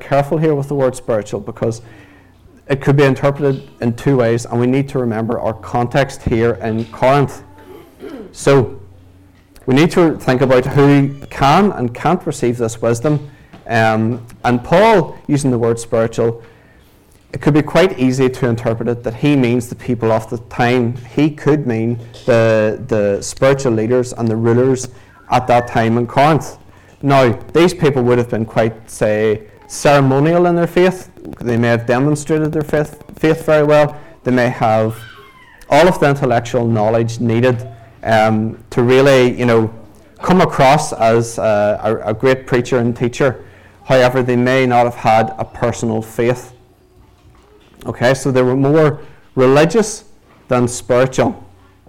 careful here with the word spiritual, because it could be interpreted in two ways, and we need to remember our context here in Corinth. So we need to think about who can and can't receive this wisdom. And Paul, using the word spiritual, it could be quite easy to interpret it that he means the people of the time. He could mean the spiritual leaders and the rulers at that time in Corinth. Now, these people would have been quite, say, ceremonial in their faith. They may have demonstrated their faith very well. They may have all of the intellectual knowledge needed to really, come across as a great preacher and teacher. However, they may not have had a personal faith. Okay, so they were more religious than spiritual.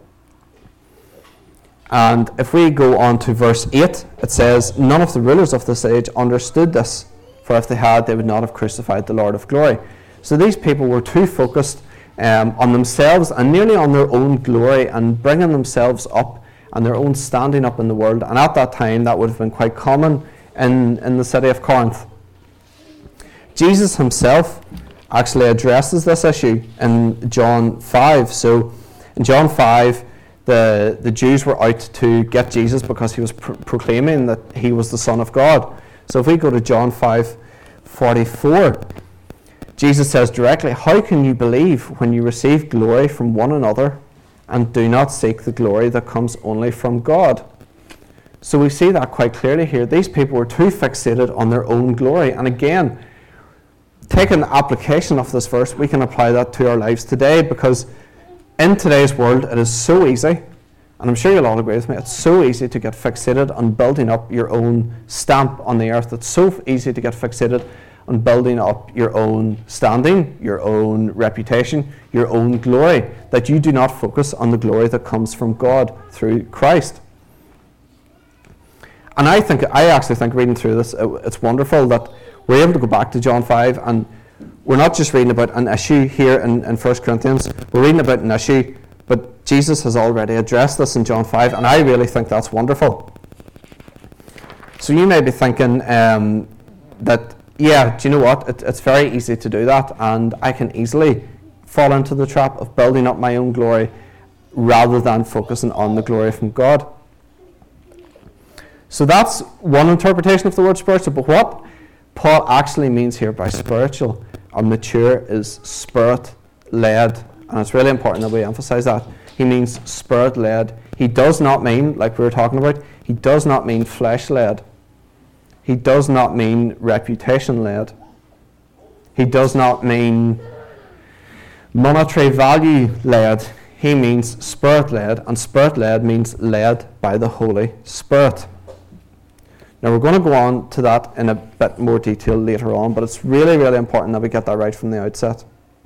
And if we go on to verse 8, it says, "None of the rulers of this age understood this, for if they had, they would not have crucified the Lord of glory." So these people were too focused on themselves and nearly on their own glory and bringing themselves up and their own standing up in the world. And at that time, that would have been quite common in the city of Corinth. Jesus himself actually addresses this issue in John 5. So in John 5, the Jews were out to get Jesus because he was proclaiming that he was the Son of God. So if we go to John 5:44, Jesus says directly, "How can you believe when you receive glory from one another and do not seek the glory that comes only from God?" So we see that quite clearly here. These people were too fixated on their own glory. And again, taking the application of this verse, we can apply that to our lives today, because in today's world it is so easy, and I'm sure you'll all agree with me, it's so easy to get fixated on building up your own stamp on the earth. It's so easy to get fixated on building up your own standing, your own reputation, your own glory, that you do not focus on the glory that comes from God through Christ. And I actually think reading through this, it's wonderful that we're able to go back to John 5, and we're not just reading about an issue here in 1 Corinthians, we're reading about an issue, but Jesus has already addressed this in John 5, and I really think that's wonderful. So you may be thinking that, yeah, do you know what, it's very easy to do that, and I can easily fall into the trap of building up my own glory rather than focusing on the glory from God. So that's one interpretation of the word spiritual, but what Paul actually means here by spiritual or mature is spirit-led, and it's really important that we emphasize that. He means spirit-led. He does not mean, like we were talking about, he does not mean flesh-led. He does not mean reputation-led. He does not mean monetary value-led. He means spirit-led, and spirit-led means led by the Holy Spirit. Now we're going to go on to that in a bit more detail later on, but it's really, really important that we get that right from the outset.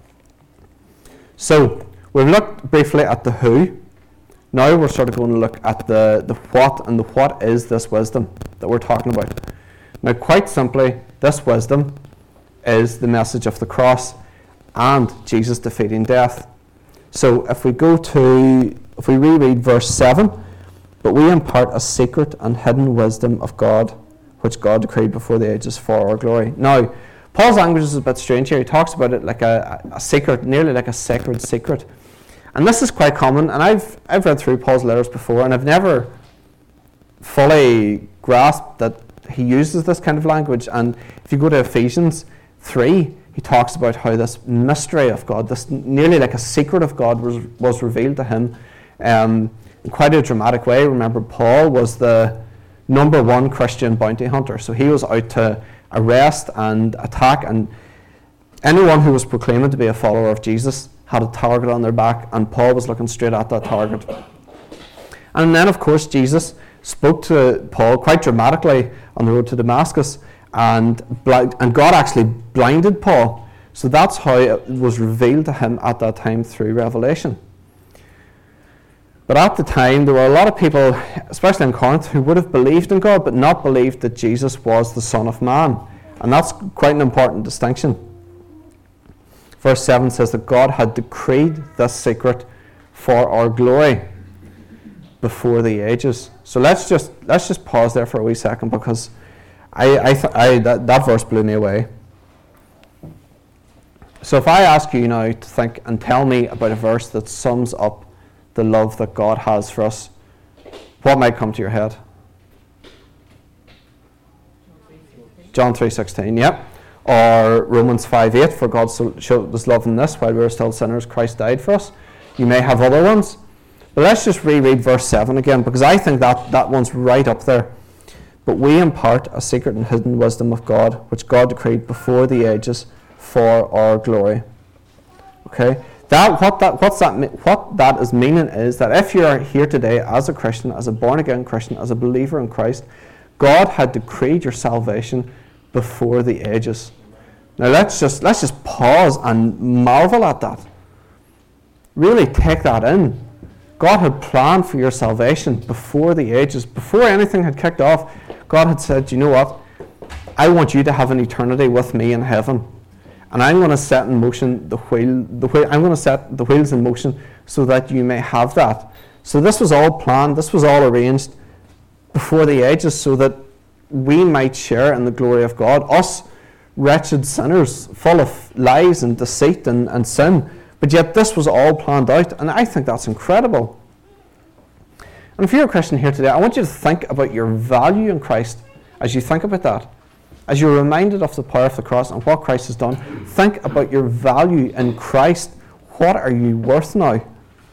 So we've looked briefly at the who. Now we're sort of going to look at the what, and the what is this wisdom that we're talking about. Now quite simply, this wisdom is the message of the cross and Jesus defeating death. So if we reread verse 7, "But we impart a secret and hidden wisdom of God, which God decreed before the ages for our glory." Now, Paul's language is a bit strange here. He talks about it like a secret, nearly like a sacred secret. And this is quite common, and I've read through Paul's letters before, and I've never fully grasped that he uses this kind of language. And if you go to Ephesians 3, he talks about how this mystery of God, this nearly like a secret of God was revealed to him in quite a dramatic way. Remember, Paul was the number one Christian bounty hunter, so he was out to arrest and attack, and anyone who was proclaiming to be a follower of Jesus had a target on their back, and Paul was looking straight at that target. And then, of course, Jesus spoke to Paul quite dramatically on the road to Damascus, and God actually blinded Paul. So that's how it was revealed to him at that time through revelation. But at the time, there were a lot of people, especially in Corinth, who would have believed in God, but not believed that Jesus was the Son of Man. And that's quite an important distinction. Verse 7 says that God had decreed this secret for our glory before the ages. So let's just pause there for a wee second, because that verse blew me away. So if I ask you now to think and tell me about a verse that sums up the love that God has for us, what might come to your head? John 3:16, yep. Or Romans 5:8, for God so showed his love in this, while we were still sinners, Christ died for us. You may have other ones. But let's just reread verse 7 again, because I think that one's right up there. But we impart a secret and hidden wisdom of God, which God decreed before the ages for our glory. Okay? What that is meaning is that if you are here today as a Christian, as a born-again Christian, as a believer in Christ, God had decreed your salvation before the ages. Now let's just pause and marvel at that. Really take that in. God had planned for your salvation before the ages, before anything had kicked off. God had said, you know what? I want you to have an eternity with me in heaven. And I'm going to set in motion I'm going to set the wheels in motion so that you may have that. So this was all planned, this was all arranged before the ages so that we might share in the glory of God. Us wretched sinners, full of lies and deceit and sin. But yet this was all planned out, and I think that's incredible. And if you're a Christian here today, I want you to think about your value in Christ as you think about that. As you're reminded of the power of the cross and what Christ has done, think about your value in Christ. What are you worth now?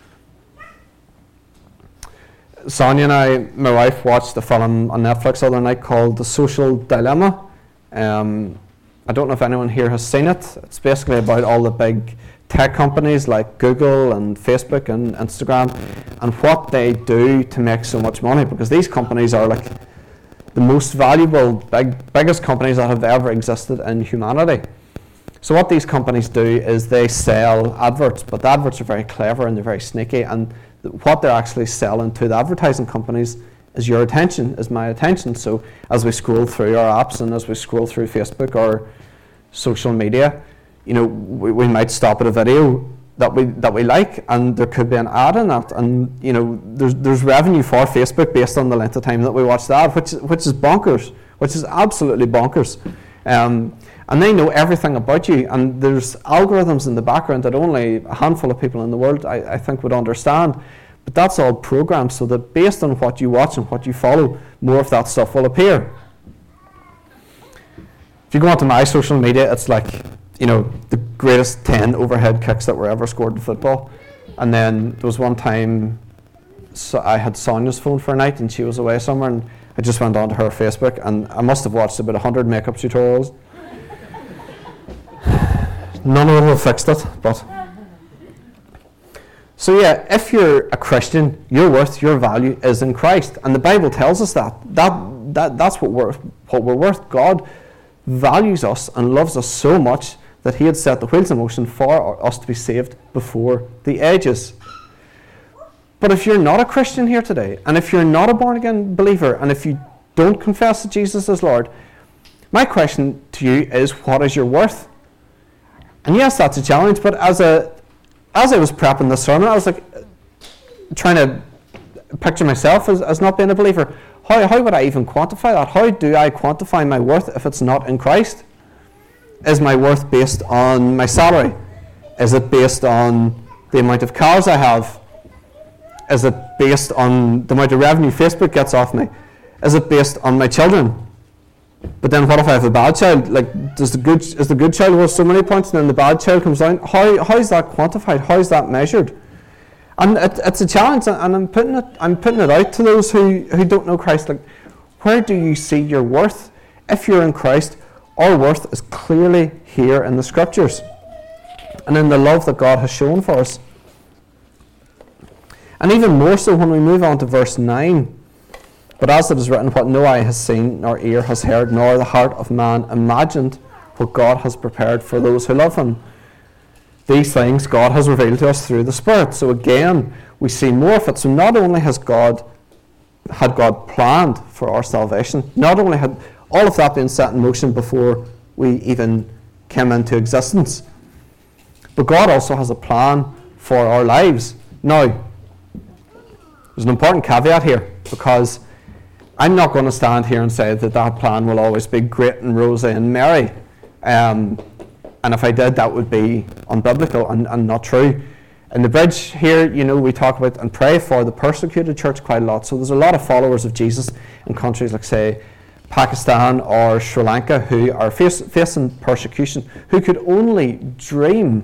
Sonia and I, my wife, watched a film on Netflix the other night called The Social Dilemma. I don't know if anyone here has seen it. It's basically about all the big tech companies like Google and Facebook and Instagram and what they do to make so much money, because these companies are like the most valuable, biggest companies that have ever existed in humanity. So what these companies do is they sell adverts, but the adverts are very clever and they're very sneaky, and what they're actually selling to the advertising companies is your attention, is my attention. So as we scroll through our apps and as we scroll through Facebook or social media, you know, we might stop at a video that we like, and there could be an ad in that, and you know, there's revenue for Facebook based on the length of time that we watch the ad, which is bonkers, which is absolutely bonkers. And they know everything about you, and there's algorithms in the background that only a handful of people in the world, I think, would understand. But that's all programmed so that based on what you watch and what you follow, more of that stuff will appear. If you go onto my social media, it's like, you know, the greatest 10 overhead kicks that were ever scored in football. And then there was one time I had Sonia's phone for a night and she was away somewhere, and I just went onto her Facebook and I must have watched about 100 makeup tutorials. None of them have fixed it, but... So yeah, if you're a Christian, your worth, your value is in Christ. And the Bible tells us that's what we're worth. God values us and loves us so much that he had set the wheels in motion for us to be saved before the ages. But if you're not a Christian here today, and if you're not a born-again believer, and if you don't confess that Jesus is Lord, my question to you is, what is your worth? And yes, that's a challenge, but as I was prepping this sermon, I was like trying to picture myself as not being a believer. How would I even quantify that? How do I quantify my worth if it's not in Christ? Is my worth based on my salary? Is it based on the amount of cars I have? Is it based on the amount of revenue Facebook gets off me? Is it based on my children? But then what if I have a bad child? Like, is the good child worth so many points and then the bad child comes down? How is that quantified? How is that measured? And it's a challenge, and I'm putting it out to those who don't know Christ. Like, where do you see your worth? If you're in Christ, our worth is clearly here in the Scriptures and in the love that God has shown for us. And even more so when we move on to verse 9. But as it is written, what no eye has seen, nor ear has heard, nor the heart of man imagined, what God has prepared for those who love him. These things God has revealed to us through the Spirit. So again, we see more of it. So not only had God planned for our salvation, not only had all of that been set in motion before we even came into existence, but God also has a plan for our lives. Now, there's an important caveat here, because I'm not going to stand here and say that plan will always be great and rosy and merry. And if I did, that would be unbiblical and not true. In the bridge here, we talk about and pray for the persecuted church quite a lot. So there's a lot of followers of Jesus in countries like, say, Pakistan or Sri Lanka who are facing persecution, who could only dream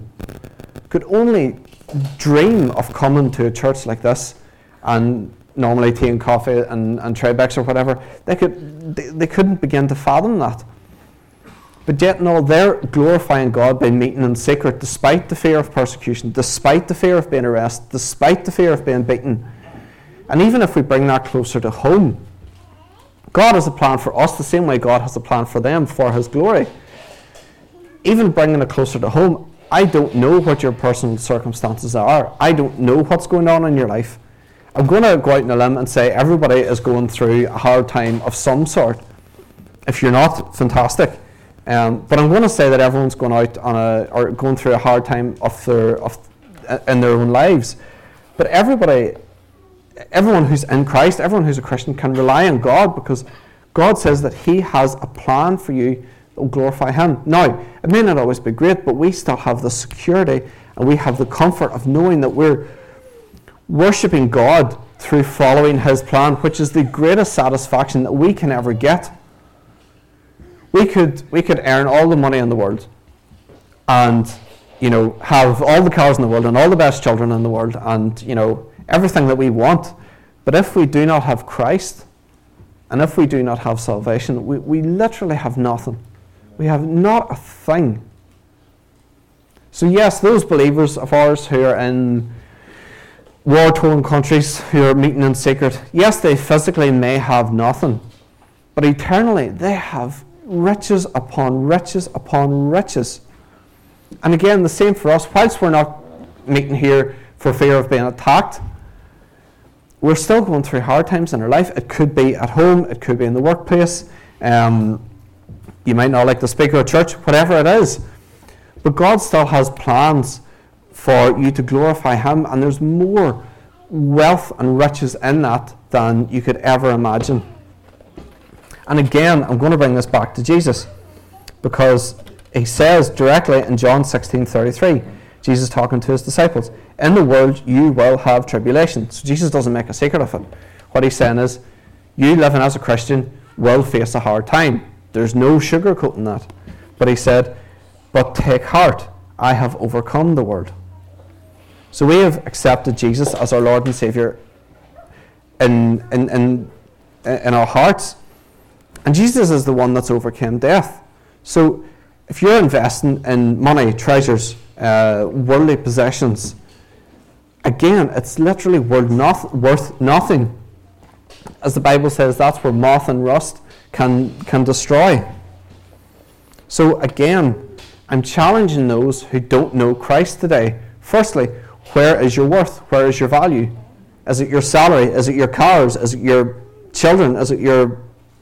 of coming to a church like this, and normally tea and coffee and Tribex or whatever. They couldn't begin to fathom that. But yet, no, they're glorifying God by meeting in secret, despite the fear of persecution, despite the fear of being arrested, despite the fear of being beaten. And even if we bring that closer to home, God has a plan for us the same way God has a plan for them, for His glory. Even bringing it closer to home, I don't know what your personal circumstances are. I don't know what's going on in your life. I'm going to go out on a limb and say everybody is going through a hard time of some sort. If you're not, fantastic. But I'm going to say that everyone's going out or going through a hard time in their own lives. But everyone who's in Christ, everyone who's a Christian, can rely on God, because God says that He has a plan for you that will glorify Him. Now, it may not always be great, but we still have the security and we have the comfort of knowing that we're worshipping God through following His plan, which is the greatest satisfaction that we can ever get. We could earn all the money in the world and, have all the cars in the world and all the best children in the world and, everything that we want. But if we do not have Christ and if we do not have salvation, we literally have nothing. We have not a thing. So yes, those believers of ours who are in war-torn countries, who are meeting in secret, yes, they physically may have nothing, but eternally they have riches upon riches upon riches. And again, the same for us. Whilst we're not meeting here for fear of being attacked, we're still going through hard times in our life. It could be at home, it could be in the workplace, you might not like the speaker at church, whatever it is. But God still has plans for you to glorify Him, and there's more wealth and riches in that than you could ever imagine. And again, I'm going to bring this back to Jesus, because He says directly in John 16:33, Jesus talking to His disciples, in the world you will have tribulation. So Jesus doesn't make a secret of it. What He's saying is, you living as a Christian will face a hard time. There's no sugarcoating that. But He said, but take heart, I have overcome the world. So we have accepted Jesus as our Lord and Saviour in our hearts. And Jesus is the one that's overcame death. So if you're investing in money, treasures, worldly possessions, again, it's literally worth nothing. As the Bible says, that's where moth and rust can destroy. So again, I'm challenging those who don't know Christ today. Firstly, where is your worth? Where is your value? Is it your salary? Is it your cars? Is it your children? Is it your,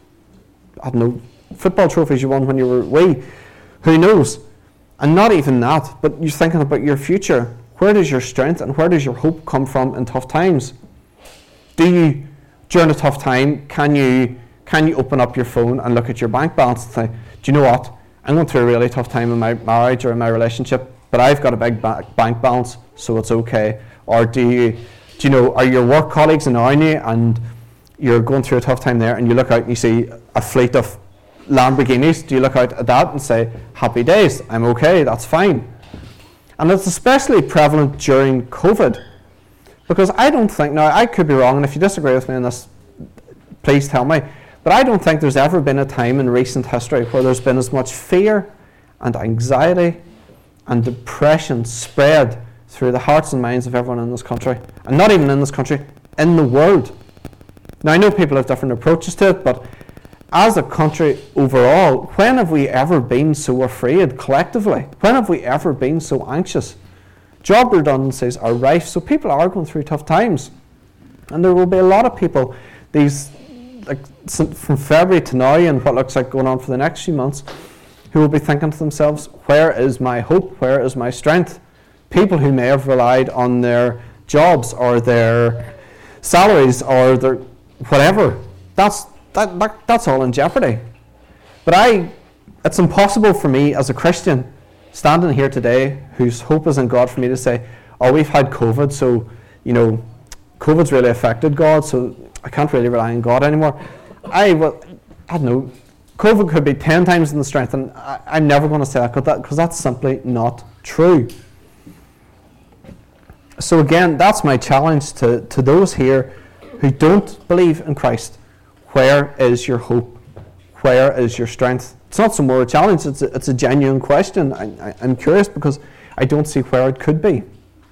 football trophies you won when you were wee? Who knows? And not even that, but you're thinking about your future. Where does your strength and where does your hope come from in tough times? During a tough time, can you open up your phone and look at your bank balance and say, do you know what? I'm going through a really tough time in my marriage or in my relationship, but I've got a big bank balance, so it's okay. Or are your work colleagues annoying you and you're going through a tough time there, and you look out and you see a fleet of Lamborghinis? Do you look out at that and say, happy days, I'm okay, that's fine? And it's especially prevalent during COVID, because I don't think, now I could be wrong, and if you disagree with me on this, please tell me, but I don't think there's ever been a time in recent history where there's been as much fear and anxiety and depression spread through the hearts and minds of everyone in this country. And not even in this country, in the world. Now I know people have different approaches to it, but as a country overall, when have we ever been so afraid collectively? When have we ever been so anxious? Job redundancies are rife, so people are going through tough times. And there will be a lot of people, from February to now and what looks like going on for the next few months, who will be thinking to themselves, where is my hope? Where is my strength? People who may have relied on their jobs or their salaries or their whatever, that's all in jeopardy. But it's impossible for me as a Christian standing here today, whose hope is in God, for me to say, oh, we've had COVID, so, COVID's really affected God, so I can't really rely on God anymore. I don't know. COVID could be 10 times in the strength, and I'm never going to say that because that's simply not true. So again, that's my challenge to those here who don't believe in Christ. Where is your hope? Where is your strength? It's not so more a challenge, it's a genuine question. I'm curious because I don't see where it could be.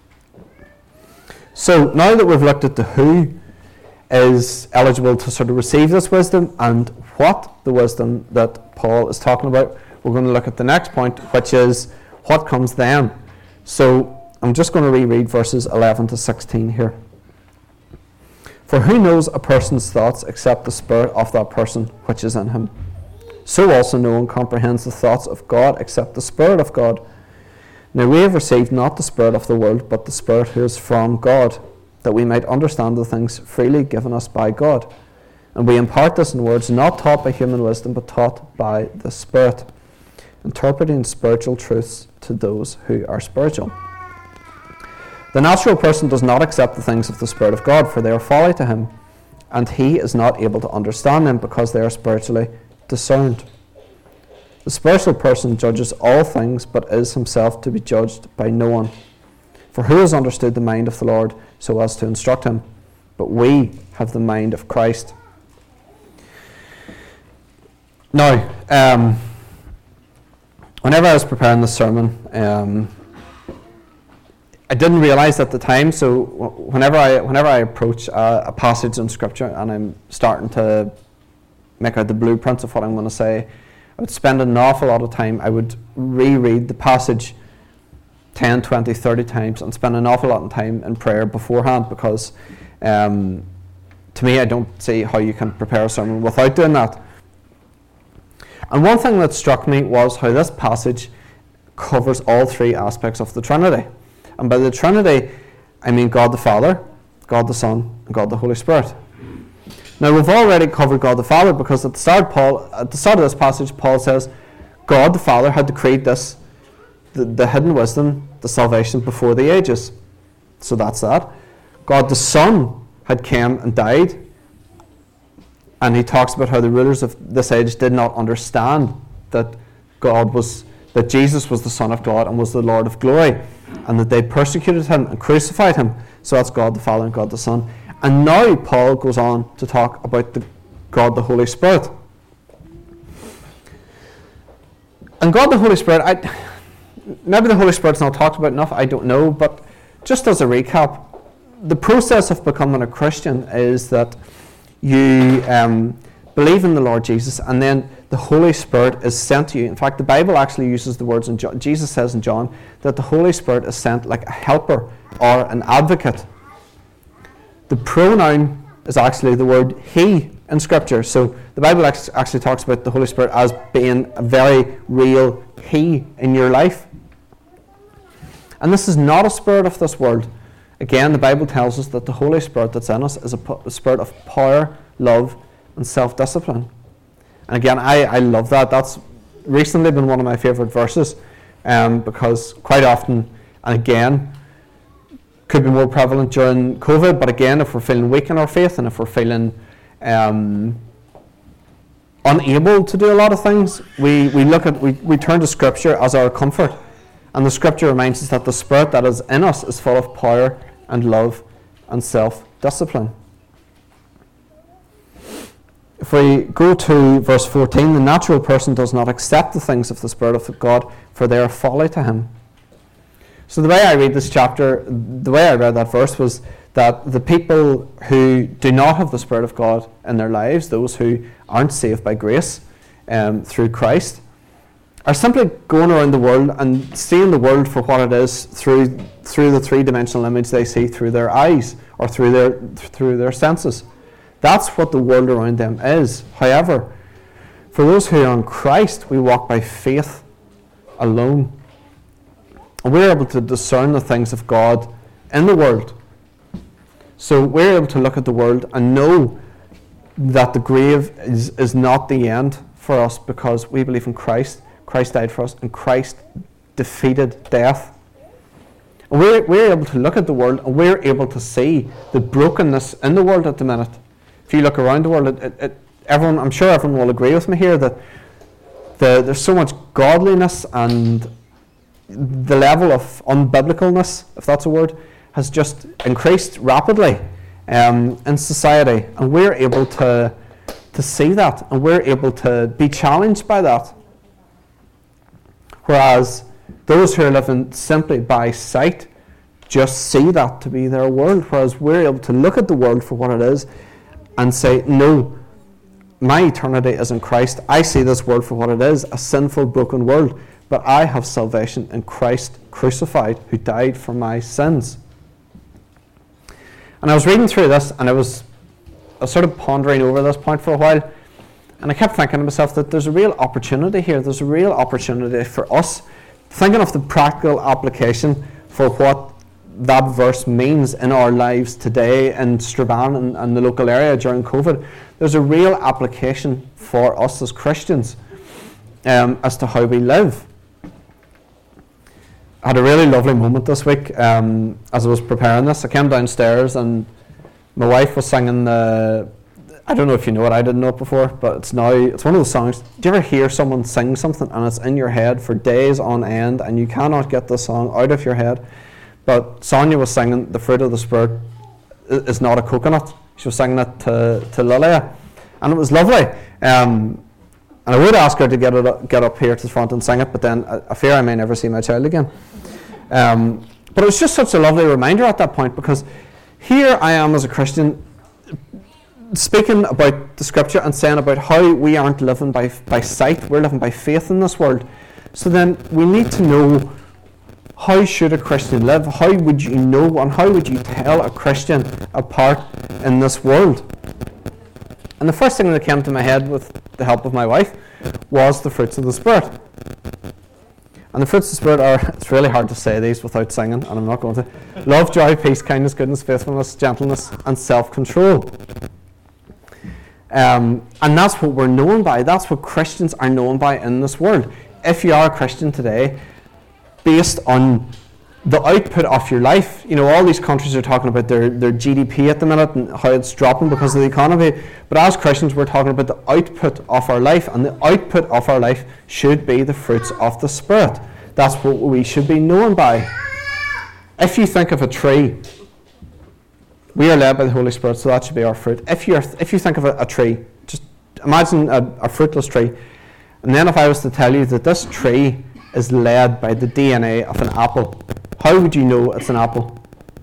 So now that we've looked at the who is eligible to sort of receive this wisdom and what the wisdom that Paul is talking about, we're going to look at the next point, which is what comes then. So I'm just going to reread verses 11 to 16 here. For who knows a person's thoughts except the spirit of that person which is in him? So also no one comprehends the thoughts of God except the Spirit of God. Now we have received not the spirit of the world, but the Spirit who is from God, that we might understand the things freely given us by God. And we impart this in words not taught by human wisdom, but taught by the Spirit, interpreting spiritual truths to those who are spiritual. The natural person does not accept the things of the Spirit of God, for they are folly to him, and he is not able to understand them because they are spiritually discerned. The spiritual person judges all things, but is himself to be judged by no one. For who has understood the mind of the Lord so as to instruct him? But we have the mind of Christ. Now, whenever I was preparing this sermon, I didn't realise at the time, so whenever I approach a passage in Scripture and I'm starting to make out the blueprints of what I'm going to say, I would spend an awful lot of time. I would reread the passage 10, 20, 30 times and spend an awful lot of time in prayer beforehand because to me I don't see how you can prepare a sermon without doing that. And one thing that struck me was how this passage covers all three aspects of the Trinity. And by the Trinity, I mean God the Father, God the Son, and God the Holy Spirit. Now we've already covered God the Father because at the start of this passage, Paul says God the Father had decreed this, the hidden wisdom, the salvation before the ages. So that's that. God the Son had come and died, and he talks about how the rulers of this age did not understand that Jesus was the Son of God and was the Lord of glory, and that they persecuted him and crucified him. So that's God the Father and God the Son. And now Paul goes on to talk about God the Holy Spirit. And God the Holy Spirit, maybe the Holy Spirit's not talked about enough, I don't know, but just as a recap, the process of becoming a Christian is that you believe in the Lord Jesus, and then the Holy Spirit is sent to you. In fact, the Bible actually uses the words, Jesus says in John, that the Holy Spirit is sent like a helper or an advocate. The pronoun is actually the word he in Scripture. So the Bible actually talks about the Holy Spirit as being a very real he in your life. And this is not a spirit of this world. Again, the Bible tells us that the Holy Spirit that's in us is a spirit of power, love, and self-discipline. And again, I love that. That's recently been one of my favourite verses because quite often, and again, could be more prevalent during COVID, but again, if we're feeling weak in our faith and if we're feeling unable to do a lot of things, we turn to Scripture as our comfort. And the Scripture reminds us that the Spirit that is in us is full of power and love and self-discipline. If we go to verse 14, the natural person does not accept the things of the Spirit of God, for they are folly to him. So the way I read this chapter, the way I read that verse was that the people who do not have the Spirit of God in their lives, those who aren't saved by grace through Christ, are simply going around the world and seeing the world for what it is through the three-dimensional image they see through their eyes or through their senses. That's what the world around them is. However, for those who are in Christ, we walk by faith alone. And we're able to discern the things of God in the world. So we're able to look at the world and know that the grave is not the end for us because we believe in Christ. Christ died for us, and Christ defeated death. And we're able to look at the world, and we're able to see the brokenness in the world at the minute. If you look around the world, everyone, I'm sure everyone will agree with me here that there's so much godliness, and the level of unbiblicalness, if that's a word, has just increased rapidly in society, and we're able to see that, and we're able to be challenged by that. Whereas those who are living simply by sight just see that to be their world, whereas we're able to look at the world for what it is and say, no, my eternity is in Christ. I see this world for what it is, a sinful, broken world, but I have salvation in Christ crucified, who died for my sins. And I was reading through this, and I was sort of pondering over this point for a while, and I kept thinking to myself that there's a real opportunity here. There's a real opportunity for us, thinking of the practical application for what that verse means in our lives today in Strabane and the local area during COVID. There's a real application for us as Christians as to how we live. I had a really lovely moment this week as I was preparing this. I came downstairs and my wife was singing I don't know if you know it, I didn't know it before, but it's one of those songs. Do you ever hear someone sing something and it's in your head for days on end and you cannot get the song out of your head? But Sonia was singing The Fruit of the Spirit is Not a Coconut. She was singing it to Lilia, and it was lovely. And I would ask her to get up here to the front and sing it, but then I fear I may never see my child again. But it was just such a lovely reminder at that point, because here I am as a Christian speaking about the scripture and saying about how we aren't living by sight, we're living by faith in this world. So then we need to know, how should a Christian live? How would you know, and how would you tell a Christian apart in this world? And the first thing that came to my head with the help of my wife was the fruits of the Spirit. And the fruits of the Spirit are, it's really hard to say these without singing, and I'm not going to. Love, joy, peace, kindness, goodness, faithfulness, gentleness, and self-control. And that's what we're known by. That's what Christians are known by in this world. If you are a Christian today, based on the output of your life, you know, all these countries are talking about their GDP at the minute and how it's dropping because of the economy. But as Christians, we're talking about the output of our life, and the output of our life should be the fruits of the Spirit. That's what we should be known by. If you think of a tree, we are led by the Holy Spirit, so that should be our fruit. If you think of a tree, just imagine a fruitless tree, and then if I was to tell you that this tree is led by the DNA of an apple, how would you know it's an apple?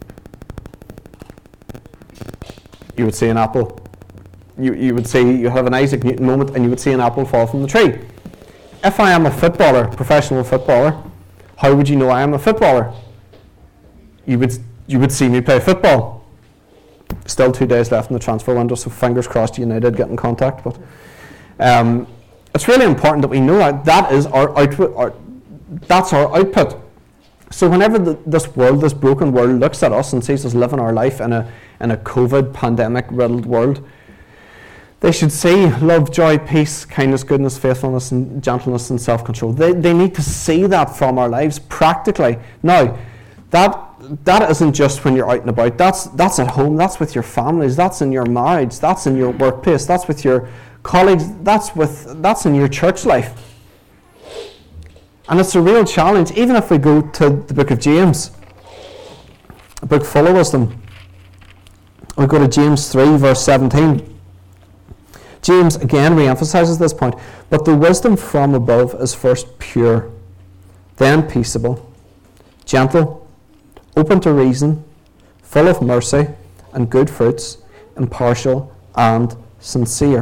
You would see an apple. You would see, you have an Isaac Newton moment, and you would see an apple fall from the tree. If I am a footballer, professional footballer, how would you know I am a footballer? You would see me play football. Still 2 days left in the transfer window, so fingers crossed United get in contact. But it's really important that we know that is our output. That's our output. So whenever this broken world, looks at us and sees us living our life in a COVID pandemic-riddled world, they should see love, joy, peace, kindness, goodness, faithfulness, and gentleness, and self-control. They need to see that from our lives practically. Now, that isn't just when you're out and about. That's at home. That's with your families. That's in your marriage. That's in your workplace. That's with your colleagues. That's in your church life. And it's a real challenge, even if we go to the book of James, a book full of wisdom. We go to James 3, verse 17. James again re-emphasizes this point. But the wisdom from above is first pure, then peaceable, gentle, open to reason, full of mercy and good fruits, impartial and sincere.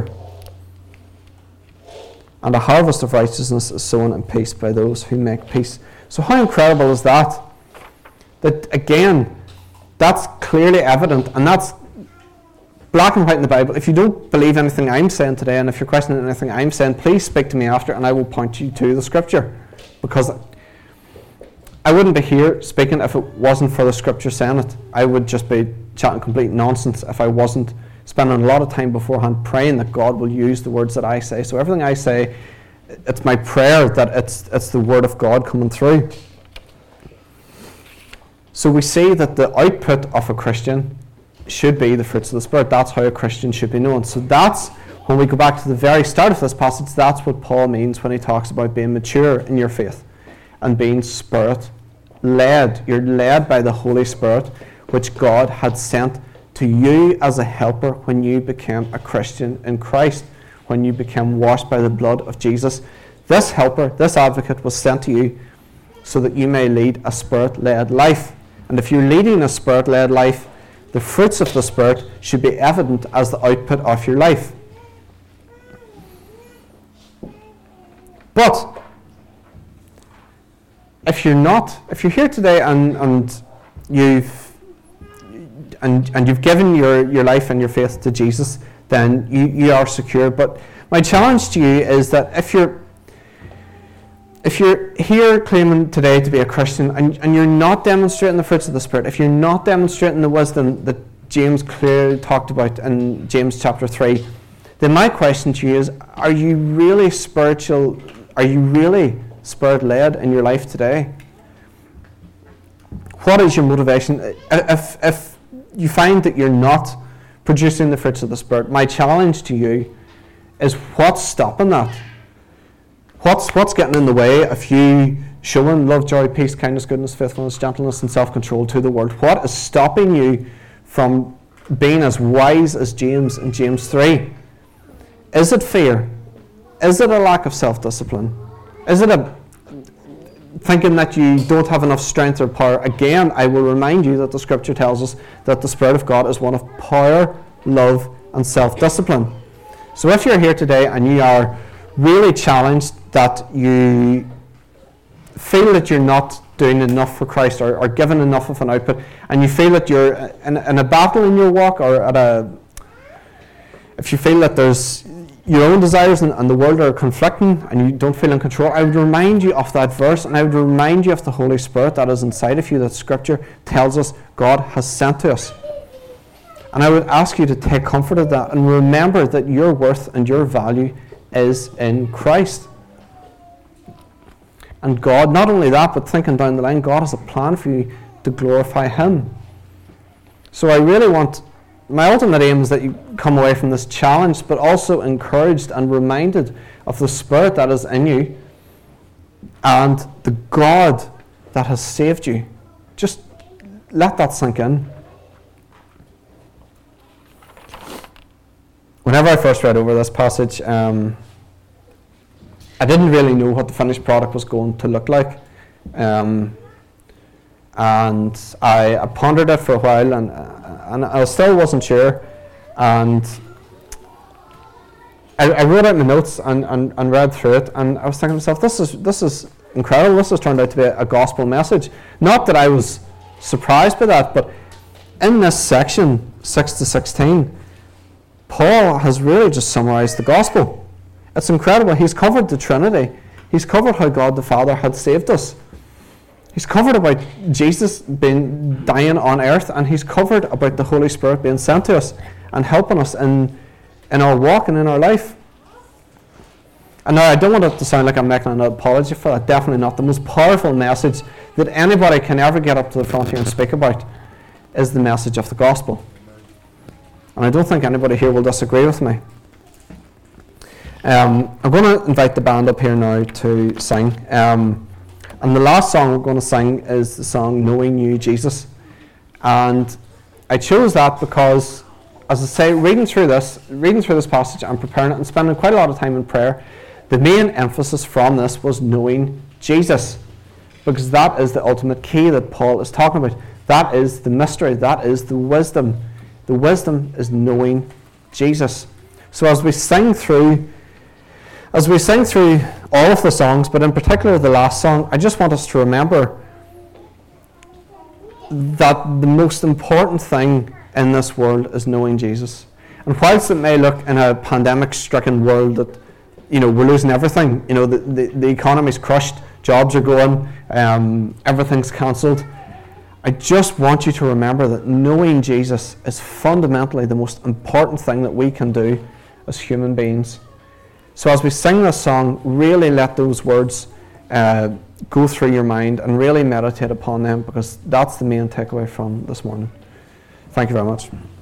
And a harvest of righteousness is sown in peace by those who make peace. So how incredible is that? That again, that's clearly evident, and that's black and white in the Bible. If you don't believe anything I'm saying today, and if you're questioning anything I'm saying, please speak to me after, and I will point you to the scripture. Because I wouldn't be here speaking if it wasn't for the scripture saying it. I would just be chatting complete nonsense if I wasn't spending a lot of time beforehand praying that God will use the words that I say. So everything I say it's my prayer that it's the Word of God coming through. So we see that the output of a Christian should be the fruits of the Spirit. That's how a Christian should be known. So that's, when we go back to the very start of this passage, that's what Paul means when he talks about being mature in your faith and being Spirit-led. You're led by the Holy Spirit, which God had sent to you as a helper when you became a Christian in Christ, when you became washed by the blood of Jesus. This helper, this advocate, was sent to you so that you may lead a Spirit-led life. And if you're leading a Spirit-led life, the fruits of the Spirit should be evident as the output of your life. But if you're here today and you've given your life and your faith to Jesus, then you are secure. But my challenge to you is that if you're here claiming today to be a Christian and you're not demonstrating the fruits of the Spirit, if you're not demonstrating the wisdom that James clearly talked about in James chapter 3, then my question to you is, are you really spiritual? Are you really Spirit-led in your life today? What is your motivation? If you find that you're not producing the fruits of the Spirit, my challenge to you is, what's stopping that? What's getting in the way of you showing love, joy, peace, kindness, goodness, faithfulness, gentleness, and self-control to the world? What is stopping you from being as wise as James in James 3? Is it fear? Is it a lack of self-discipline? Is it a thinking that you don't have enough strength or power? Again, I will remind you that the Scripture tells us that the Spirit of God is one of power, love, and self-discipline. So if you're here today and you are really challenged, that you feel that you're not doing enough for Christ or giving enough of an output, and you feel that you're in a battle in your walk, or if you feel that there's your own desires and the world are conflicting and you don't feel in control, I would remind you of that verse, and I would remind you of the Holy Spirit that is inside of you, that Scripture tells us God has sent to us. And I would ask you to take comfort of that and remember that your worth and your value is in Christ. And God, not only that, but thinking down the line, God has a plan for you to glorify Him. So I really want, my ultimate aim is that you come away from this challenged, but also encouraged and reminded of the Spirit that is in you and the God that has saved you. Just let that sink in. Whenever I first read over this passage, I didn't really know what the finished product was going to look like. And I pondered it for a while, and I still wasn't sure. And I wrote out my notes and read through it, and I was thinking to myself, this is incredible. This has turned out to be a gospel message. Not that I was surprised by that, but in this section, 6 to 16, Paul has really just summarized the gospel. It's incredible. He's covered the Trinity. He's covered how God the Father had saved us. He's covered about Jesus dying on earth, and he's covered about the Holy Spirit being sent to us and helping us in our walk and in our life. And now I don't want it to sound like I'm making an apology for that. Definitely not. The most powerful message that anybody can ever get up to the front here and speak about is the message of the gospel. And I don't think anybody here will disagree with me. I'm going to invite the band up here now to sing. And the last song we're going to sing is the song Knowing You, Jesus. And I chose that because, as I say, reading through this passage and preparing it and spending quite a lot of time in prayer, the main emphasis from this was knowing Jesus. Because that is the ultimate key that Paul is talking about. That is the mystery. That is the wisdom. The wisdom is knowing Jesus. So as we sing through all of the songs, but in particular the last song, I just want us to remember that the most important thing in this world is knowing Jesus. And whilst it may look in a pandemic-stricken world that, we're losing everything, the economy's crushed, jobs are going, everything's cancelled, I just want you to remember that knowing Jesus is fundamentally the most important thing that we can do as human beings. So as we sing this song, really let those words go through your mind and really meditate upon them, because that's the main takeaway from this morning. Thank you very much.